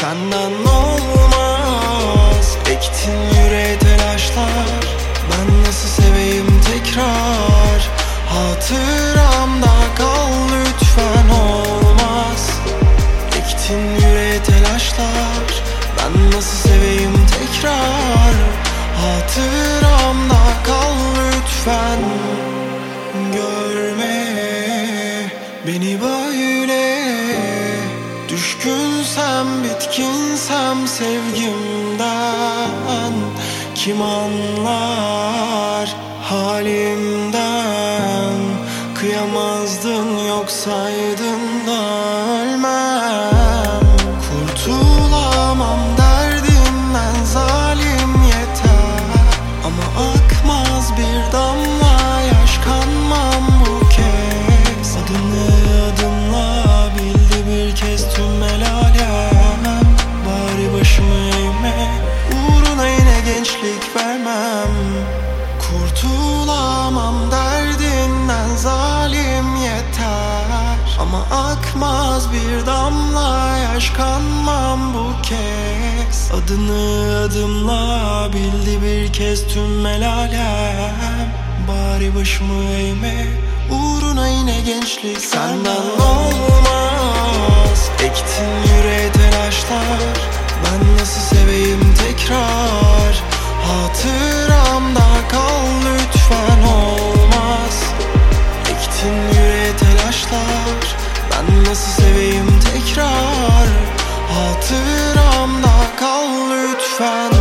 Senden olmaz. Ektin yüreğe telaşlar. Ben nasıl seveyim tekrar? Hatıramda kal lütfen, olmaz. Ektin yüreğe telaşlar. Ben nasıl seveyim tekrar? Hatıramda kal lütfen. Görme beni böyle, düşkünsem bitkinsem sevgimden. Kim anlar halimden? Kıyamazdın, yoksaydın da ölmem. Kurtulamam derdinden zalim yeter. Ama akmaz bir damla yaş, kanmam bu kez. Adını adımla bildi bir kez tüm el alem. Bari başımı eğme, uğruna yine gençlik vermem. Kurtulamam derdinden zalim yeter. Ama akmaz bir damla yaş, kanmam bu kez. Adını adımla bildi bir kez tüm el alem. Bari başımı eğme, uğruna yine gençlik. Senden olmaz. Ektin yüreğe telaşlar. Ben nasıl seveyim tekrar? Hatıramda kal lütfen, olmaz. Ektin yüreğe telaşlar. Ben nasıl seveyim tekrar? Hatıramda kal lütfen.